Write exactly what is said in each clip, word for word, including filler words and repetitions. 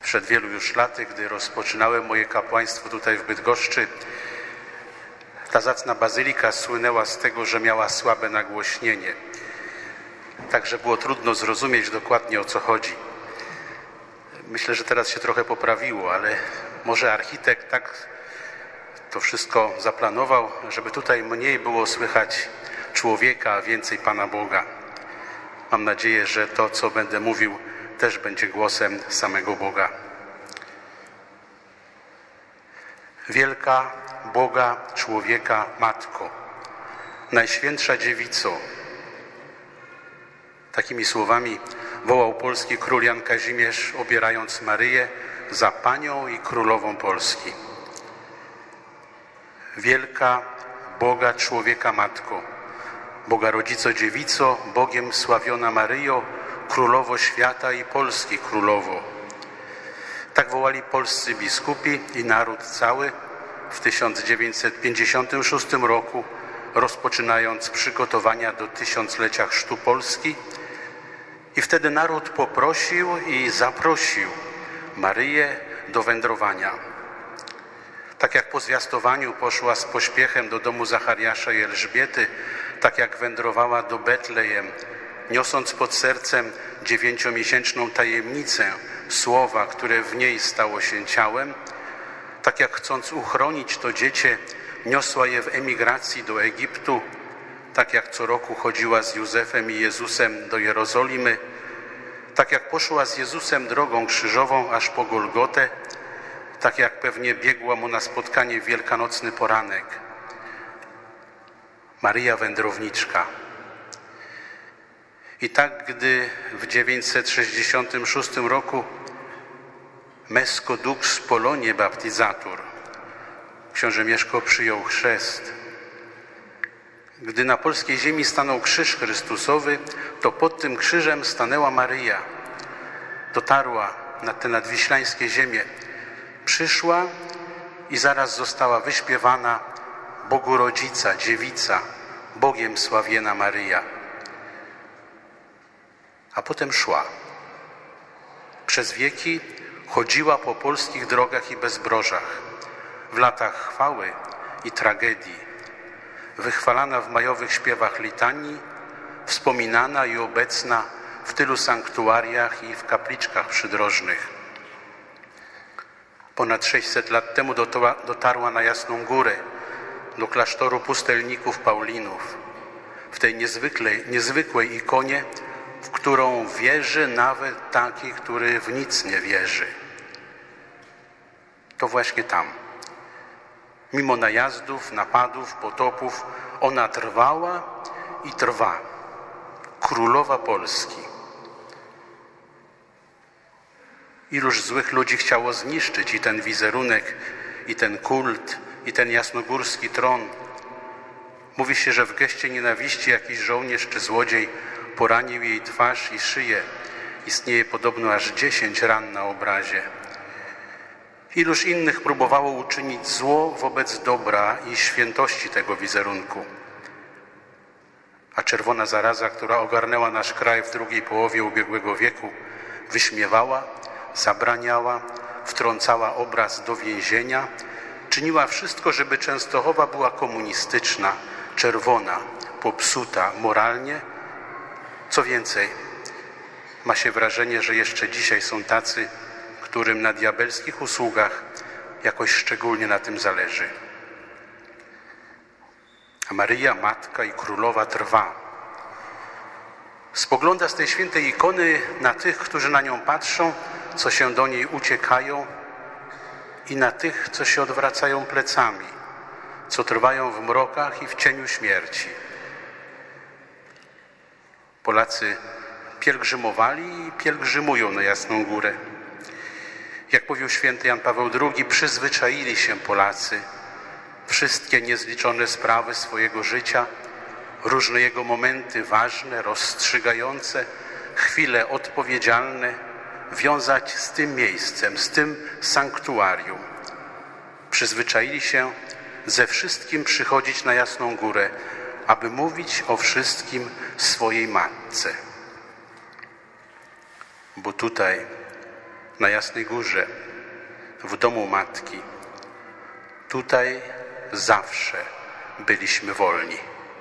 Przed wielu już laty, gdy rozpoczynałem moje kapłaństwo tutaj w Bydgoszczy, ta zacna bazylika słynęła z tego, że miała słabe nagłośnienie. Także było trudno zrozumieć dokładnie, o co chodzi. Myślę, że teraz się trochę poprawiło, ale może architekt tak to wszystko zaplanował, żeby tutaj mniej było słychać człowieka, a więcej Pana Boga. Mam nadzieję, że to, co będę mówił, też będzie głosem samego Boga. Wielka Boga, człowieka, Matko, Najświętsza Dziewico. Takimi słowami wołał polski król Jan Kazimierz, obierając Maryję za Panią i Królową Polski. Wielka Boga, człowieka, Matko, Boga Rodzico Dziewico, Bogiem sławiona Maryjo, Królowo świata i Polski Królowo. Tak wołali polscy biskupi i naród cały w tysiąc dziewięćset pięćdziesiątym szóstym roku, rozpoczynając przygotowania do tysiąclecia chrztu Polski. I wtedy naród poprosił i zaprosił Maryję do wędrowania. Tak jak po zwiastowaniu poszła z pośpiechem do domu Zachariasza i Elżbiety, tak jak wędrowała do Betlejem, niosąc pod sercem dziewięciomiesięczną tajemnicę słowa, które w niej stało się ciałem, tak jak chcąc uchronić to dziecię, niosła je w emigracji do Egiptu, tak jak co roku chodziła z Józefem i Jezusem do Jerozolimy, tak jak poszła z Jezusem drogą krzyżową aż po Golgotę, tak jak pewnie biegła mu na spotkanie w wielkanocny poranek. Maryja wędrowniczka. I tak, gdy w dziewięćset sześćdziesiątym szóstym roku Mesco Dux Polonie Baptizatur, książę Mieszko przyjął chrzest, gdy na polskiej ziemi stanął krzyż Chrystusowy, to pod tym krzyżem stanęła Maryja. Dotarła na te nadwiślańskie ziemie, przyszła i zaraz została wyśpiewana Bogu Rodzica, Dziewica, Bogiem sławiena Maryja. A potem szła. Przez wieki chodziła po polskich drogach i bezbrożach, w latach chwały i tragedii, wychwalana w majowych śpiewach litanii, wspominana i obecna w tylu sanktuariach i w kapliczkach przydrożnych. Ponad sześćset lat temu dotarła na Jasną Górę, do klasztoru pustelników Paulinów, w tej niezwykłej, niezwykłej ikonie, w którą wierzy nawet taki, który w nic nie wierzy. To właśnie tam. Mimo najazdów, napadów, potopów, ona trwała i trwa. Królowa Polski. Iluż złych ludzi chciało zniszczyć i ten wizerunek, i ten kult, i ten jasnogórski tron. Mówi się, że w geście nienawiści jakiś żołnierz czy złodziej poranił jej twarz i szyję. Istnieje podobno aż dziesięć ran na obrazie. Iluż innych próbowało uczynić zło wobec dobra i świętości tego wizerunku. A czerwona zaraza, która ogarnęła nasz kraj w drugiej połowie ubiegłego wieku, wyśmiewała, zabraniała, wtrącała obraz do więzienia, czyniła wszystko, żeby Częstochowa była komunistyczna, czerwona, popsuta moralnie. Co więcej, ma się wrażenie, że jeszcze dzisiaj są tacy, którym na diabelskich usługach jakoś szczególnie na tym zależy. A Maryja, Matka i Królowa trwa. Spogląda z tej świętej ikony na tych, którzy na nią patrzą, co się do niej uciekają, i na tych, co się odwracają plecami, co trwają w mrokach i w cieniu śmierci. Polacy pielgrzymowali i pielgrzymują na Jasną Górę. Jak mówił święty Jan Paweł drugi, przyzwyczaili się Polacy wszystkie niezliczone sprawy swojego życia, różne jego momenty ważne, rozstrzygające, chwile odpowiedzialne, wiązać z tym miejscem, z tym sanktuarium. Przyzwyczaili się ze wszystkim przychodzić na Jasną Górę, aby mówić o wszystkim swojej matce. Bo tutaj na Jasnej Górze, w domu Matki. Tutaj zawsze byliśmy wolni.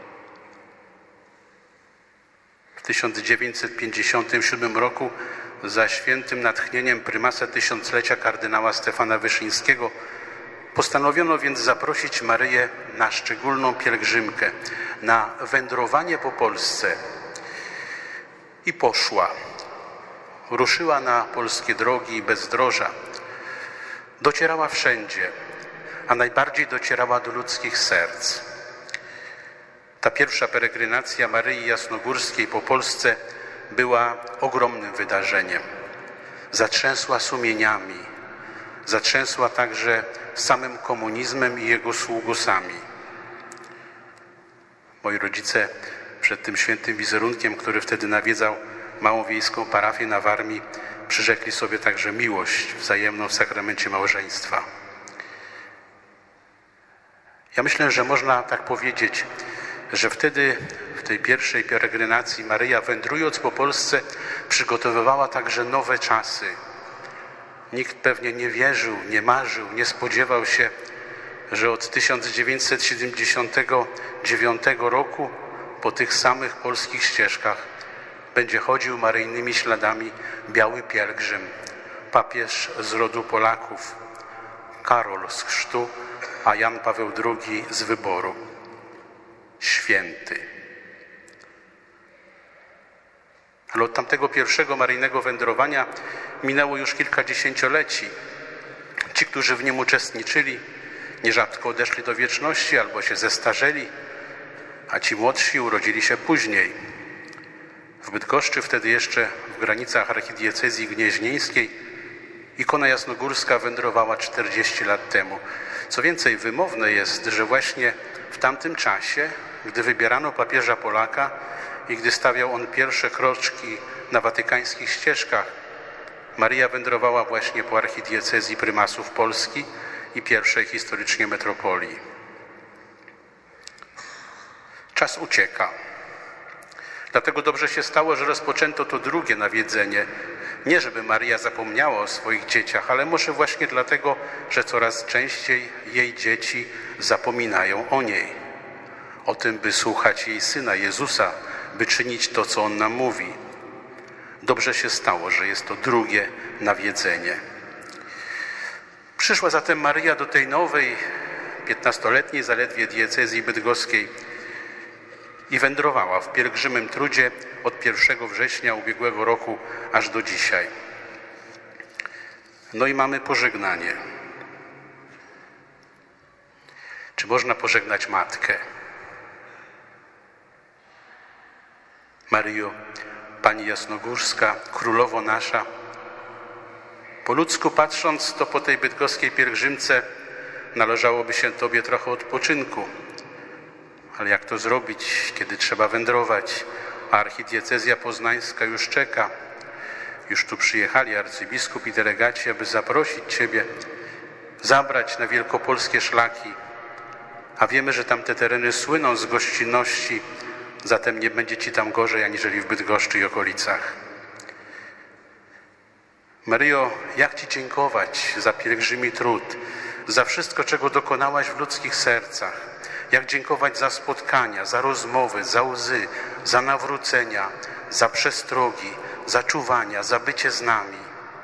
W tysiąc dziewięćset pięćdziesiątym siódmym roku za świętym natchnieniem prymasa tysiąclecia kardynała Stefana Wyszyńskiego postanowiono więc zaprosić Maryję na szczególną pielgrzymkę, na wędrowanie po Polsce. I poszła. Ruszyła na polskie drogi i bezdroża. Docierała wszędzie, a najbardziej docierała do ludzkich serc. Ta pierwsza peregrinacja Maryi Jasnogórskiej po Polsce była ogromnym wydarzeniem. Zatrzęsła sumieniami, zatrzęsła także samym komunizmem i jego sługusami. Moi rodzice przed tym świętym wizerunkiem, który wtedy nawiedzał małą wiejską parafię na Warmii, przyrzekli sobie także miłość wzajemną w sakramencie małżeństwa. Ja myślę, że można tak powiedzieć, że wtedy w tej pierwszej peregrinacji Maryja, wędrując po Polsce, przygotowywała także nowe czasy. Nikt pewnie nie wierzył, nie marzył, nie spodziewał się, że od tysiąc dziewięćset siedemdziesiątego dziewiątego roku po tych samych polskich ścieżkach będzie chodził maryjnymi śladami biały pielgrzym, papież z rodu Polaków, Karol z chrztu, a Jan Paweł drugi z wyboru. Święty. Ale od tamtego pierwszego maryjnego wędrowania minęło już kilkadziesięcioleci. Ci, którzy w nim uczestniczyli, nierzadko odeszli do wieczności albo się zestarzeli, a ci młodsi urodzili się później. W Bydgoszczy, wtedy jeszcze w granicach archidiecezji gnieźnieńskiej, ikona jasnogórska wędrowała czterdzieści lat temu. Co więcej, wymowne jest, że właśnie w tamtym czasie, gdy wybierano papieża Polaka i gdy stawiał on pierwsze kroczki na watykańskich ścieżkach, Maryja wędrowała właśnie po archidiecezji prymasów Polski i pierwszej historycznie metropolii. Czas ucieka. Dlatego dobrze się stało, że rozpoczęto to drugie nawiedzenie. Nie żeby Maryja zapomniała o swoich dzieciach, ale może właśnie dlatego, że coraz częściej jej dzieci zapominają o niej. O tym, by słuchać jej Syna Jezusa, by czynić to, co On nam mówi. Dobrze się stało, że jest to drugie nawiedzenie. Przyszła zatem Maryja do tej nowej, piętnastoletniej zaledwie diecezji bydgoskiej i wędrowała w pielgrzymym trudzie od pierwszego września ubiegłego roku aż do dzisiaj. No i mamy pożegnanie. Czy można pożegnać Matkę? Maryjo, Pani Jasnogórska, Królowo nasza, po ludzku patrząc, to po tej bydgoskiej pielgrzymce należałoby się Tobie trochę odpoczynku. Ale jak to zrobić, kiedy trzeba wędrować, a archidiecezja poznańska już czeka? Już tu przyjechali arcybiskup i delegaci, aby zaprosić Ciebie, zabrać na wielkopolskie szlaki. A wiemy, że tamte tereny słyną z gościnności, zatem nie będzie Ci tam gorzej, aniżeli w Bydgoszczy i okolicach. Maryjo, jak Ci dziękować za pielgrzymi trud, za wszystko, czego dokonałaś w ludzkich sercach. Jak dziękować za spotkania, za rozmowy, za łzy, za nawrócenia, za przestrogi, za czuwania, za bycie z nami.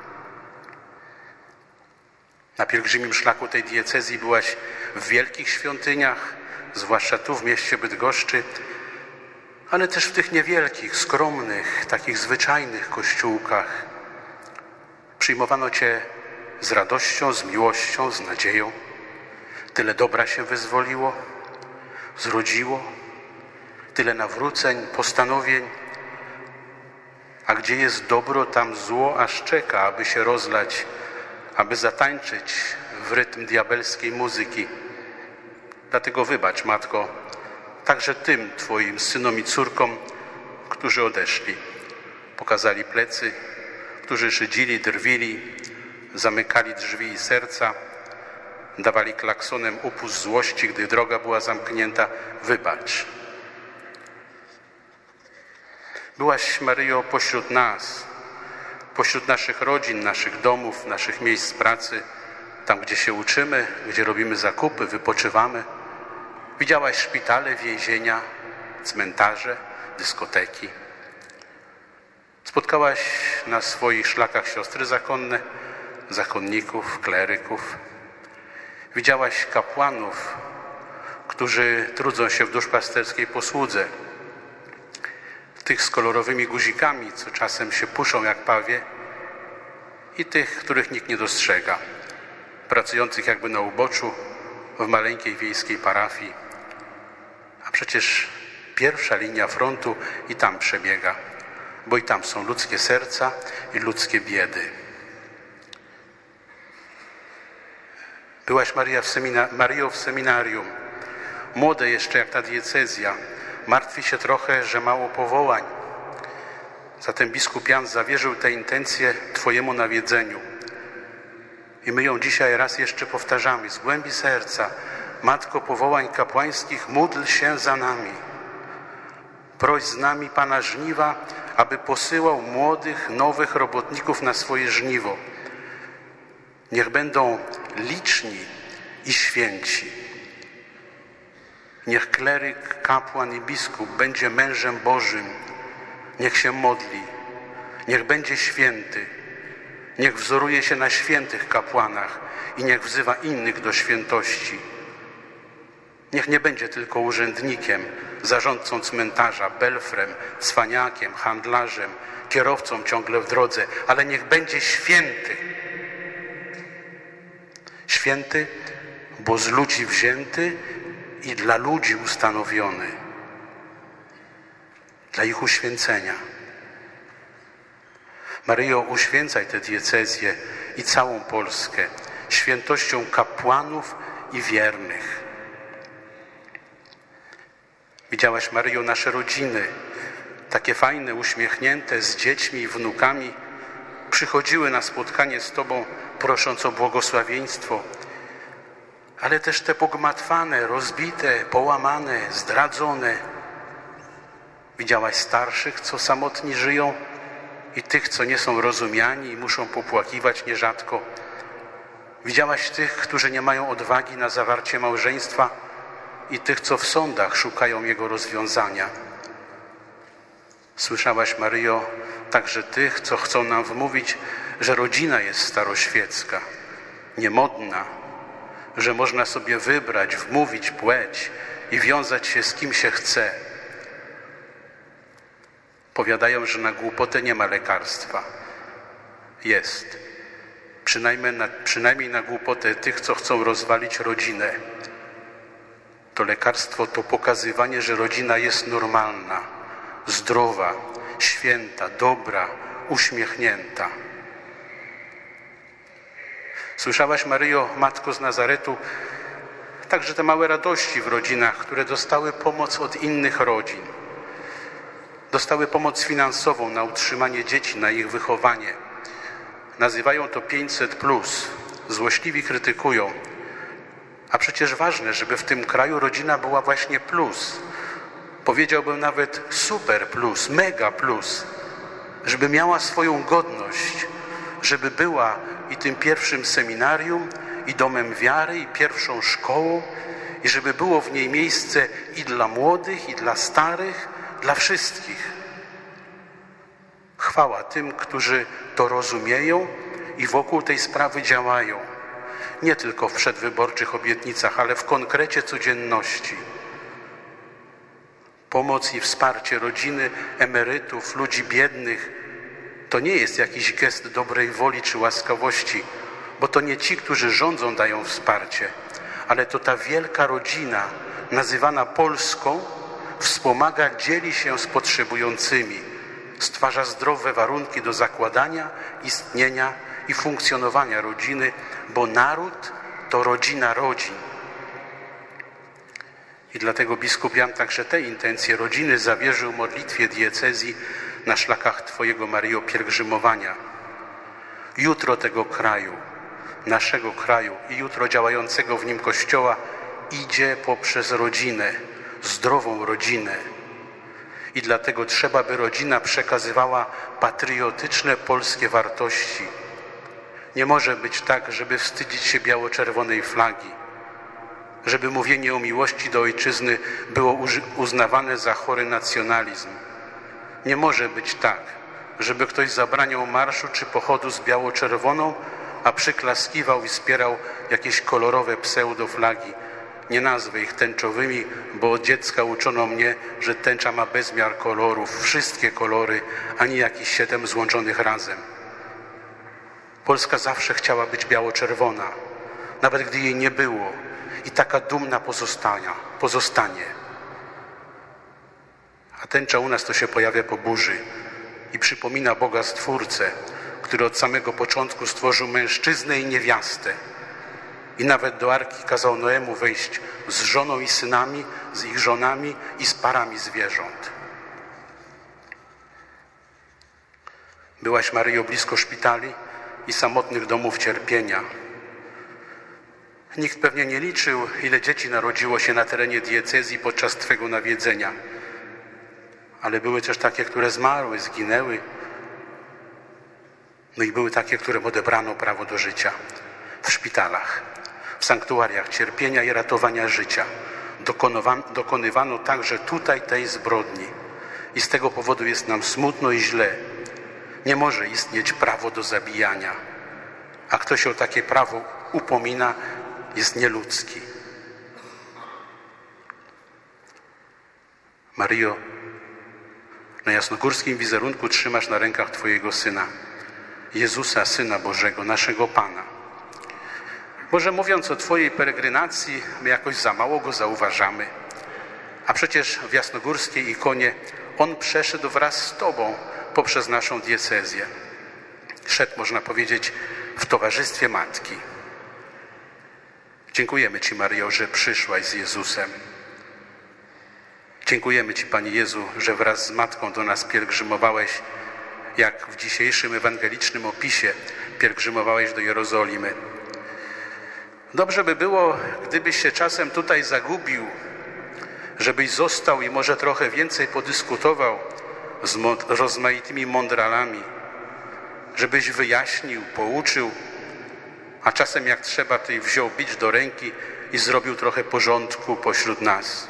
Na pielgrzymim szlaku tej diecezji byłaś w wielkich świątyniach, zwłaszcza tu w mieście Bydgoszczy, ale też w tych niewielkich, skromnych, takich zwyczajnych kościółkach. Przyjmowano Cię z radością, z miłością, z nadzieją. Tyle dobra się wyzwoliło, zrodziło, tyle nawróceń, postanowień. A gdzie jest dobro, tam zło aż czeka, aby się rozlać, aby zatańczyć w rytm diabelskiej muzyki. Dlatego wybacz, Matko, także tym Twoim synom i córkom, którzy odeszli. Pokazali plecy, którzy szydzili, drwili, zamykali drzwi i serca, dawali klaksonem upust złości, gdy droga była zamknięta. Wybacz. Byłaś, Maryjo, pośród nas, pośród naszych rodzin, naszych domów, naszych miejsc pracy, tam gdzie się uczymy, gdzie robimy zakupy, wypoczywamy. Widziałaś szpitale, więzienia, cmentarze, dyskoteki. Spotkałaś na swoich szlakach siostry zakonne, zakonników, kleryków. Widziałaś kapłanów, którzy trudzą się w duszpasterskiej posłudze. Tych z kolorowymi guzikami, co czasem się puszą jak pawie, i tych, których nikt nie dostrzega, pracujących jakby na uboczu w maleńkiej wiejskiej parafii. A przecież pierwsza linia frontu i tam przebiega, bo i tam są ludzkie serca i ludzkie biedy. Byłaś Maria w semina- Mario w seminarium, młode jeszcze jak ta diecezja, martwi się trochę, że mało powołań. Zatem biskup Jan zawierzył tę intencję Twojemu nawiedzeniu. I my ją dzisiaj raz jeszcze powtarzamy z głębi serca. Matko powołań kapłańskich, módl się za nami. Proś z nami Pana żniwa, aby posyłał młodych, nowych robotników na swoje żniwo. Niech będą liczni i święci. Niech kleryk, kapłan i biskup będzie mężem Bożym. Niech się modli. Niech będzie święty. Niech wzoruje się na świętych kapłanach i niech wzywa innych do świętości. Niech nie będzie tylko urzędnikiem, zarządcą cmentarza, belfrem, cwaniakiem, handlarzem, kierowcą ciągle w drodze, ale niech będzie święty. Święty, bo z ludzi wzięty i dla ludzi ustanowiony. Dla ich uświęcenia. Maryjo, uświęcaj tę diecezję i całą Polskę świętością kapłanów i wiernych. Widziałaś, Maryjo, nasze rodziny, takie fajne, uśmiechnięte, z dziećmi i wnukami, przychodziły na spotkanie z Tobą, prosząc o błogosławieństwo, ale też te pogmatwane, rozbite, połamane, zdradzone. Widziałaś starszych, co samotni żyją, i tych, co nie są rozumiani i muszą popłakiwać nierzadko. Widziałaś tych, którzy nie mają odwagi na zawarcie małżeństwa, i tych, co w sądach szukają jego rozwiązania. Słyszałaś, Maryjo, także tych, co chcą nam wmówić, że rodzina jest staroświecka, niemodna, że można sobie wybrać, wmówić płeć i wiązać się z kim się chce. Powiadają, że na głupotę nie ma lekarstwa. Jest. Przynajmniej na, przynajmniej na głupotę tych, co chcą rozwalić rodzinę. To lekarstwo to pokazywanie, że rodzina jest normalna, zdrowa, święta, dobra, uśmiechnięta. Słyszałaś, Maryjo, Matko z Nazaretu, także te małe radości w rodzinach, które dostały pomoc od innych rodzin. Dostały pomoc finansową na utrzymanie dzieci, na ich wychowanie. Nazywają to pięćset plus. Złośliwi krytykują. A przecież ważne, żeby w tym kraju rodzina była właśnie plus. Powiedziałbym nawet super plus, mega plus. Żeby miała swoją godność. Żeby była i tym pierwszym seminarium, i domem wiary, i pierwszą szkołą. I żeby było w niej miejsce i dla młodych, i dla starych, dla wszystkich. Chwała tym, którzy to rozumieją i wokół tej sprawy działają. Nie tylko w przedwyborczych obietnicach, ale w konkrecie codzienności. Pomoc i wsparcie rodziny, emerytów, ludzi biednych to nie jest jakiś gest dobrej woli czy łaskawości, bo to nie ci, którzy rządzą, dają wsparcie, ale to ta wielka rodzina, nazywana Polską, wspomaga, dzieli się z potrzebującymi, stwarza zdrowe warunki do zakładania, istnienia i funkcjonowania rodziny, bo naród to rodzina rodzin. I dlatego biskup Jan także te intencje rodziny zawierzył modlitwie diecezji na szlakach Twojego, Maryjo, pielgrzymowania. Jutro tego kraju, naszego kraju i jutro działającego w nim Kościoła idzie poprzez rodzinę, zdrową rodzinę. I dlatego trzeba, by rodzina przekazywała patriotyczne polskie wartości. Nie może być tak, żeby wstydzić się biało-czerwonej flagi, żeby mówienie o miłości do ojczyzny było uznawane za chory nacjonalizm. Nie może być tak, żeby ktoś zabraniał marszu czy pochodu z biało-czerwoną, a przyklaskiwał i wspierał jakieś kolorowe pseudoflagi. Nie nazwę ich tęczowymi, bo od dziecka uczono mnie, że tęcza ma bezmiar kolorów, wszystkie kolory, a nie jakieś siedem złączonych razem. Polska zawsze chciała być biało-czerwona, nawet gdy jej nie było, i taka dumna pozostania, pozostanie. A tęcza u nas to się pojawia po burzy i przypomina Boga Stwórcę, który od samego początku stworzył mężczyznę i niewiastę. I nawet do arki kazał Noemu wejść z żoną i synami, z ich żonami i z parami zwierząt. Byłaś, Maryjo, blisko szpitali i samotnych domów cierpienia. Nikt pewnie nie liczył, ile dzieci narodziło się na terenie diecezji podczas Twego nawiedzenia. Ale były też takie, które zmarły, zginęły. No i były takie, którym odebrano prawo do życia. W szpitalach, w sanktuariach cierpienia i ratowania życia dokonywano także tutaj tej zbrodni. I z tego powodu jest nam smutno i źle. Nie może istnieć prawo do zabijania. A kto się o takie prawo upomina, jest nieludzki. Maryjo, na jasnogórskim wizerunku trzymasz na rękach Twojego Syna, Jezusa, Syna Bożego, naszego Pana. Może mówiąc o Twojej peregrinacji, my jakoś za mało Go zauważamy. A przecież w jasnogórskiej ikonie On przeszedł wraz z Tobą poprzez naszą diecezję. Szedł, można powiedzieć, w towarzystwie Matki. Dziękujemy Ci, Maryjo, że przyszłaś z Jezusem. Dziękujemy Ci, Panie Jezu, że wraz z Matką do nas pielgrzymowałeś, jak w dzisiejszym ewangelicznym opisie pielgrzymowałeś do Jerozolimy. Dobrze by było, gdybyś się czasem tutaj zagubił, żebyś został i może trochę więcej podyskutował z rozmaitymi mądralami, żebyś wyjaśnił, pouczył, a czasem jak trzeba, ty wziął bić do ręki i zrobił trochę porządku pośród nas.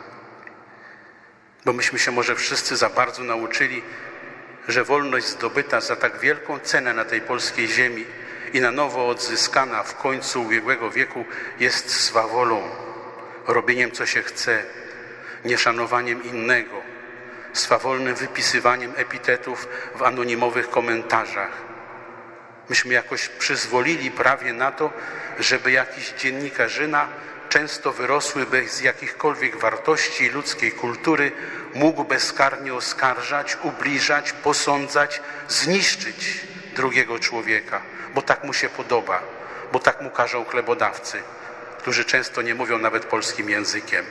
Bo myśmy się może wszyscy za bardzo nauczyli, że wolność zdobyta za tak wielką cenę na tej polskiej ziemi i na nowo odzyskana w końcu ubiegłego wieku jest swawolą, robieniem co się chce, nieszanowaniem innego, swawolnym wypisywaniem epitetów w anonimowych komentarzach. Myśmy jakoś przyzwolili prawie na to, żeby jakiś dziennikarzyna, często wyrosły bez jakichkolwiek wartości ludzkiej kultury, mógł bezkarnie oskarżać, ubliżać, posądzać, zniszczyć drugiego człowieka, bo tak mu się podoba, bo tak mu każą chlebodawcy, którzy często nie mówią nawet polskim językiem.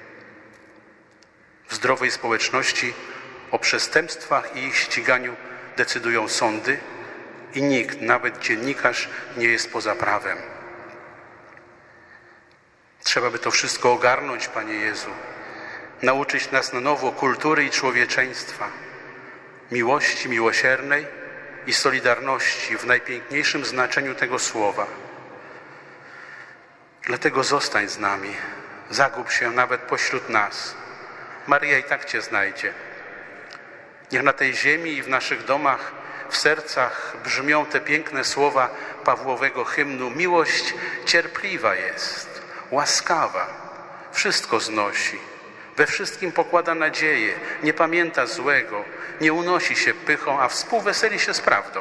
W zdrowej społeczności o przestępstwach i ich ściganiu decydują sądy i nikt, nawet dziennikarz, nie jest poza prawem. Trzeba by to wszystko ogarnąć, Panie Jezu, nauczyć nas na nowo kultury i człowieczeństwa, miłości miłosiernej i solidarności w najpiękniejszym znaczeniu tego słowa. Dlatego zostań z nami, zagub się nawet pośród nas. Maryja i tak Cię znajdzie. Niech na tej ziemi i w naszych domach, w sercach brzmią te piękne słowa Pawłowego hymnu. Miłość cierpliwa jest, łaskawa, wszystko znosi, we wszystkim pokłada nadzieję, nie pamięta złego, nie unosi się pychą, a współweseli się z prawdą.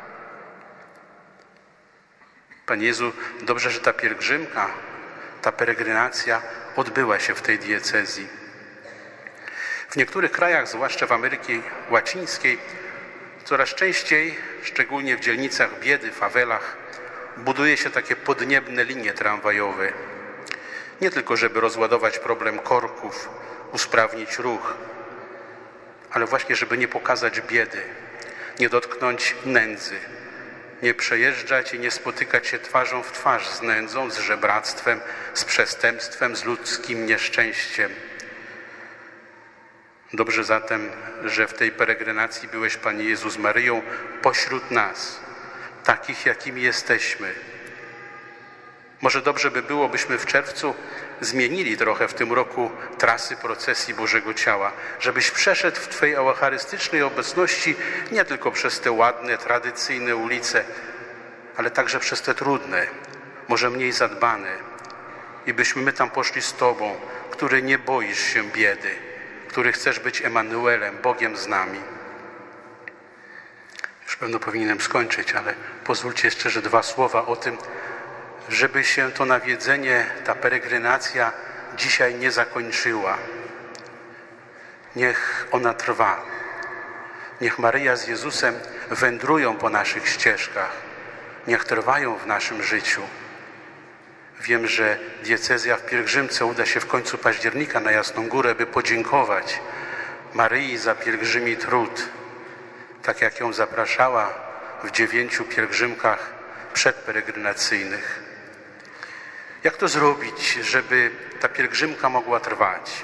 Panie Jezu, dobrze, że ta pielgrzymka, ta peregrinacja odbyła się w tej diecezji. W niektórych krajach, zwłaszcza w Ameryce Łacińskiej, coraz częściej, szczególnie w dzielnicach biedy, fawelach, buduje się takie podniebne linie tramwajowe. Nie tylko, żeby rozładować problem korków, usprawnić ruch, ale właśnie, żeby nie pokazać biedy, nie dotknąć nędzy, nie przejeżdżać i nie spotykać się twarzą w twarz z nędzą, z żebractwem, z przestępstwem, z ludzkim nieszczęściem. Dobrze zatem, że w tej peregrinacji byłeś, Panie Jezu, z Maryją pośród nas, takich jakimi jesteśmy. Może dobrze by było, byśmy w czerwcu zmienili trochę w tym roku trasy procesji Bożego Ciała, żebyś przeszedł w Twojej eucharystycznej obecności nie tylko przez te ładne, tradycyjne ulice, ale także przez te trudne, może mniej zadbane. I byśmy my tam poszli z Tobą, który nie boisz się biedy, który chcesz być Emanuelem, Bogiem z nami. Już pewno powinienem skończyć, ale pozwólcie jeszcze, że dwa słowa o tym, żeby się to nawiedzenie, ta peregrinacja dzisiaj nie zakończyła. Niech ona trwa. Niech Maryja z Jezusem wędrują po naszych ścieżkach. Niech trwają w naszym życiu. Wiem, że diecezja w pielgrzymce uda się w końcu października na Jasną Górę, by podziękować Maryi za pielgrzymi trud, tak jak ją zapraszała w dziewięciu pielgrzymkach przedperegrynacyjnych. Jak to zrobić, żeby ta pielgrzymka mogła trwać?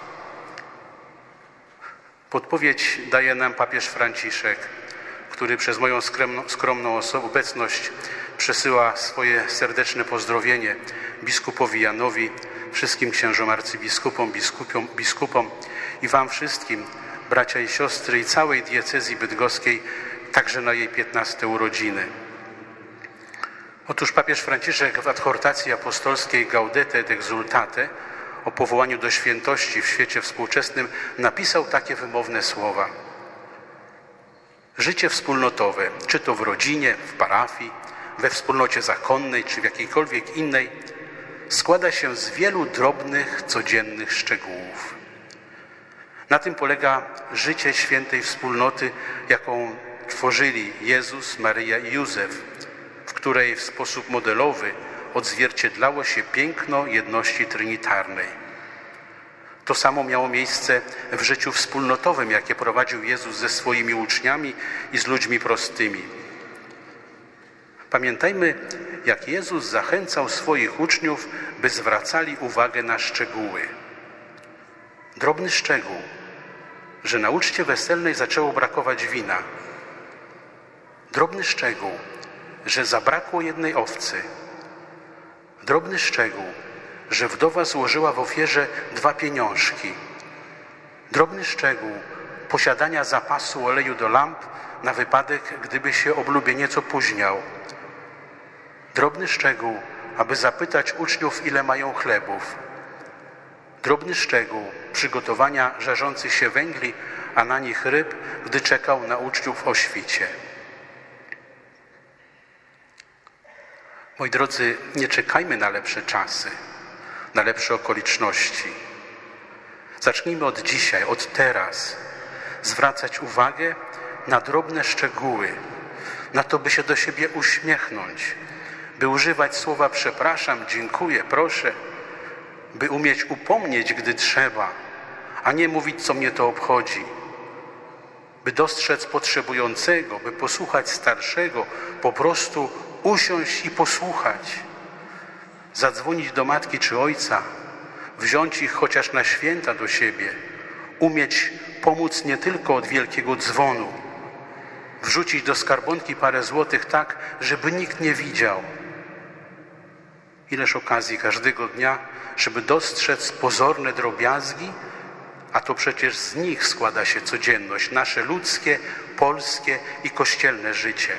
Podpowiedź daje nam papież Franciszek, który przez moją skromną, skromną obecność przesyła swoje serdeczne pozdrowienie biskupowi Janowi, wszystkim księżom arcybiskupom, biskupom, biskupom i wam wszystkim, bracia i siostry i całej diecezji bydgoskiej, także na jej piętnaste urodziny. Otóż papież Franciszek w adhortacji apostolskiej Gaudete et Exsultate o powołaniu do świętości w świecie współczesnym napisał takie wymowne słowa. Życie wspólnotowe, czy to w rodzinie, w parafii, we wspólnocie zakonnej, czy w jakiejkolwiek innej, składa się z wielu drobnych, codziennych szczegółów. Na tym polega życie świętej wspólnoty, jaką tworzyli Jezus, Maryja i Józef, w której w sposób modelowy odzwierciedlało się piękno jedności trinitarnej. To samo miało miejsce w życiu wspólnotowym, jakie prowadził Jezus ze swoimi uczniami i z ludźmi prostymi. Pamiętajmy, jak Jezus zachęcał swoich uczniów, by zwracali uwagę na szczegóły. Drobny szczegół, że na uczcie weselnej zaczęło brakować wina. Drobny szczegół, że zabrakło jednej owcy. Drobny szczegół, że wdowa złożyła w ofierze dwa pieniążki. Drobny szczegół posiadania zapasu oleju do lamp na wypadek, gdyby się oblubieniec opóźniał. Drobny szczegół, aby zapytać uczniów, ile mają chlebów. Drobny szczegół przygotowania żarzących się węgli, a na nich ryb, gdy czekał na uczniów o świcie. Moi drodzy, nie czekajmy na lepsze czasy, na lepsze okoliczności. Zacznijmy od dzisiaj, od teraz, zwracać uwagę na drobne szczegóły, na to, by się do siebie uśmiechnąć, by używać słowa przepraszam, dziękuję, proszę, by umieć upomnieć, gdy trzeba, a nie mówić, co mnie to obchodzi, by dostrzec potrzebującego, by posłuchać starszego, po prostu usiąść i posłuchać, zadzwonić do matki czy ojca, wziąć ich chociaż na święta do siebie, umieć pomóc nie tylko od wielkiego dzwonu, wrzucić do skarbonki parę złotych tak, żeby nikt nie widział. Ileż okazji każdego dnia, żeby dostrzec pozorne drobiazgi, a to przecież z nich składa się codzienność, nasze ludzkie, polskie i kościelne życie.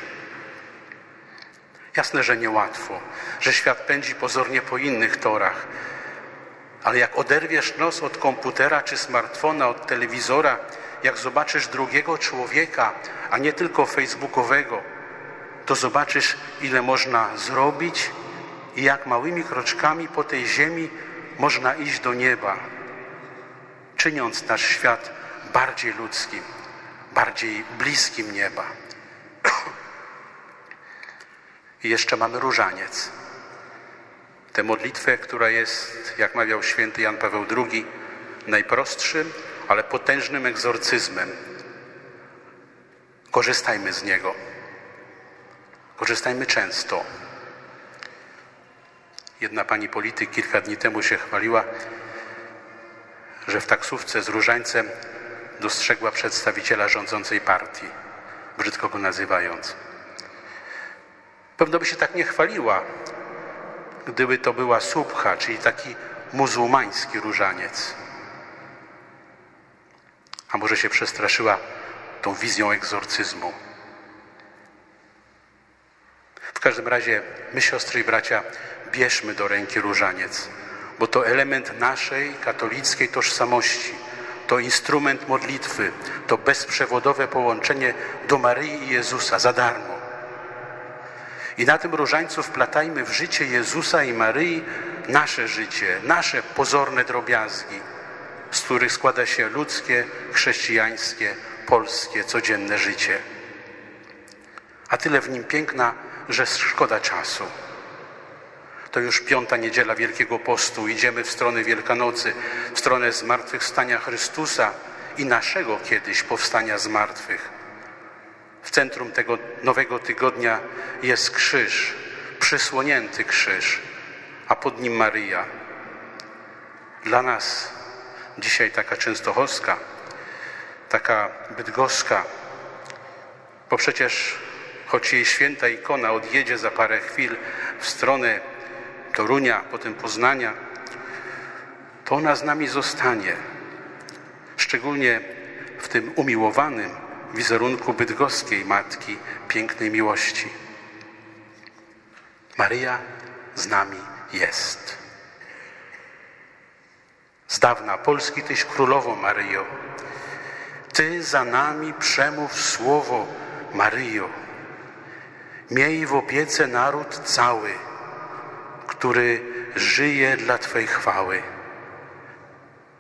Jasne, że niełatwo, że świat pędzi pozornie po innych torach, ale jak oderwiesz nos od komputera czy smartfona, od telewizora, jak zobaczysz drugiego człowieka, a nie tylko facebookowego, to zobaczysz, ile można zrobić i jak małymi kroczkami po tej ziemi można iść do nieba, czyniąc nasz świat bardziej ludzkim, bardziej bliskim nieba. I jeszcze mamy różaniec. Tę modlitwę, która jest, jak mawiał święty Jan Paweł drugi, najprostszym, ale potężnym egzorcyzmem. Korzystajmy z niego. Korzystajmy często. Jedna pani polityk kilka dni temu się chwaliła, że w taksówce z różańcem dostrzegła przedstawiciela rządzącej partii, brzydko go nazywając. Pewno by się tak nie chwaliła, gdyby to była subha, czyli taki muzułmański różaniec. A może się przestraszyła tą wizją egzorcyzmu. W każdym razie my, siostry i bracia, bierzmy do ręki różaniec, bo to element naszej katolickiej tożsamości, to instrument modlitwy, to bezprzewodowe połączenie do Maryi i Jezusa za darmo. I na tym różańcu wplatajmy w życie Jezusa i Maryi nasze życie, nasze pozorne drobiazgi, z których składa się ludzkie, chrześcijańskie, polskie, codzienne życie. A tyle w nim piękna, że szkoda czasu. To już piąta niedziela Wielkiego Postu. Idziemy w stronę Wielkanocy, w stronę zmartwychwstania Chrystusa i naszego kiedyś powstania z martwych. W centrum tego nowego tygodnia jest krzyż, przysłonięty krzyż, a pod nim Maryja. Dla nas dzisiaj taka częstochowska, taka bydgoska, bo przecież choć jej święta ikona odjedzie za parę chwil w stronę Torunia, potem Poznania, to ona z nami zostanie. Szczególnie w tym umiłowanym wizerunku bydgoskiej Matki Pięknej Miłości. Maryja z nami jest. Z dawna Polski Tyś Królowo Maryjo, Ty za nami przemów słowo Maryjo. Miej w opiece naród cały, który żyje dla Twej chwały.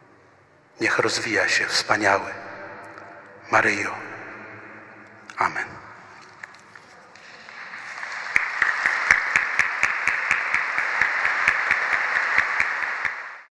Niech rozwija się wspaniały Maryjo. Amen.